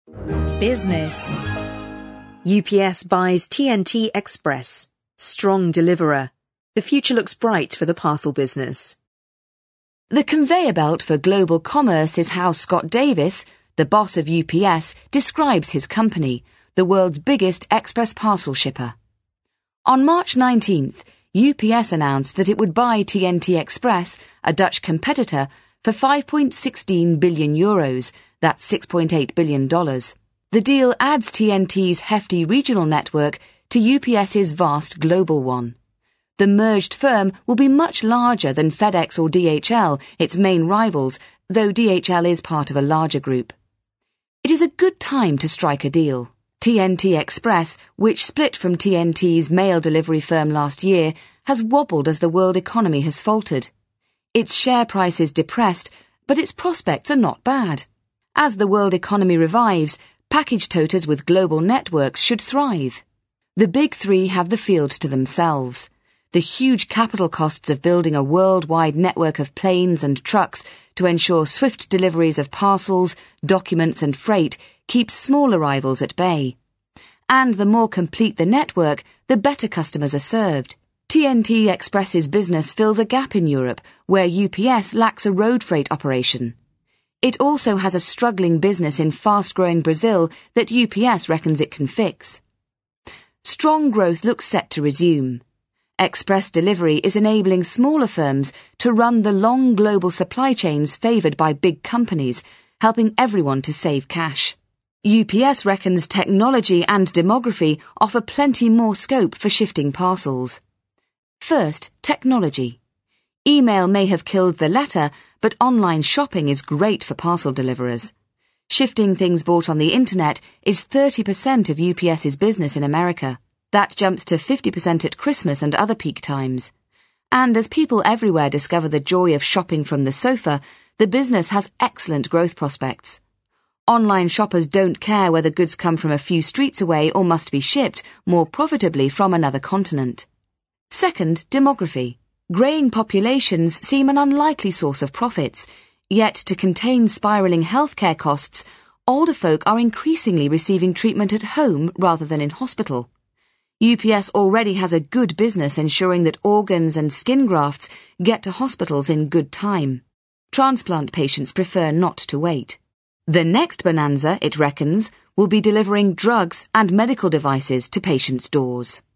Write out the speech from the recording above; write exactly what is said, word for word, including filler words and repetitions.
Business. U P S buys T N T Express. Strong deliverer. The future looks bright for the parcel business. The conveyor belt for global commerce is how Scott Davis, the boss of U P S, describes his company, the world's biggest express parcel shipper. On March nineteenth, U P S announced that it would buy T N T Express, a Dutch competitor, for five point one six billion euros, that's six point eight billion dollars. The deal adds T N T's hefty regional network to UPS's vast global one. The merged firm will be much larger than FedEx or D H L, its main rivals, though D H L is part of a larger group. It is a good time to strike a deal. T N T Express, which split from T N T's mail delivery firm last year, has wobbled as the world economy has faltered. Its share price is depressed, but its prospects are not bad. As the world economy revives, package toters with global networks should thrive. The big three have the field to themselves. The huge capital costs of building a worldwide network of planes and trucks to ensure swift deliveries of parcels, documents and freight keeps smaller rivals at bay. And the more complete the network, the better customers are served. T N T Express's business fills a gap in Europe where U P S lacks a road freight operation. It also has a struggling business in fast-growing Brazil that U P S reckons it can fix. Strong growth looks set to resume. Express delivery is enabling smaller firms to run the long global supply chains favoured by big companies, helping everyone to save cash. U P S reckons technology and demography offer plenty more scope for shifting parcels. First, technology. Email may have killed the letter, but online shopping is great for parcel deliverers. Shifting things bought on the internet is thirty percent of UPS's business in America. That jumps to fifty percent at Christmas and other peak times. And as people everywhere discover the joy of shopping from the sofa, the business has excellent growth prospects. Online shoppers don't care whether goods come from a few streets away or must be shipped more profitably from another continent. Second, demography. Greying populations seem an unlikely source of profits, yet to contain spiralling healthcare costs, older folk are increasingly receiving treatment at home rather than in hospital. U P S already has a good business ensuring that organs and skin grafts get to hospitals in good time. Transplant patients prefer not to wait. The next bonanza, it reckons, will be delivering drugs and medical devices to patients' doors.